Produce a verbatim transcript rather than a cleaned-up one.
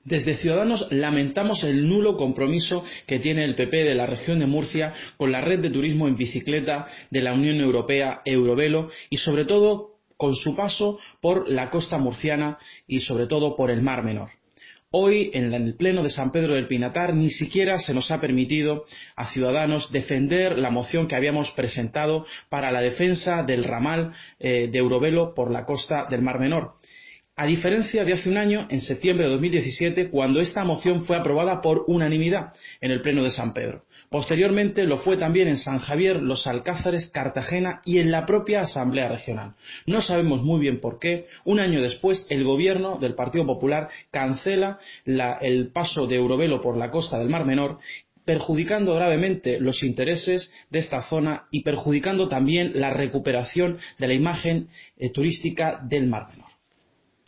Desde Ciudadanos lamentamos el nulo compromiso que tiene el P P de la región de Murcia con la red de turismo en bicicleta de la Unión Europea Eurovelo y sobre todo con su paso por la costa murciana y sobre todo por el Mar Menor. Hoy, en el Pleno de San Pedro del Pinatar, ni siquiera se nos ha permitido a Ciudadanos defender la moción que habíamos presentado para la defensa del ramal eh, de Eurovelo por la costa del Mar Menor. A diferencia de hace un año, en septiembre de dos mil diecisiete, cuando esta moción fue aprobada por unanimidad en el Pleno de San Pedro. Posteriormente lo fue también en San Javier, Los Alcázares, Cartagena y en la propia Asamblea Regional. No sabemos muy bien por qué. Un año después, el gobierno del Partido Popular cancela la, el paso de Eurovelo por la costa del Mar Menor, perjudicando gravemente los intereses de esta zona y perjudicando también la recuperación de la imagen eh, turística del Mar Menor.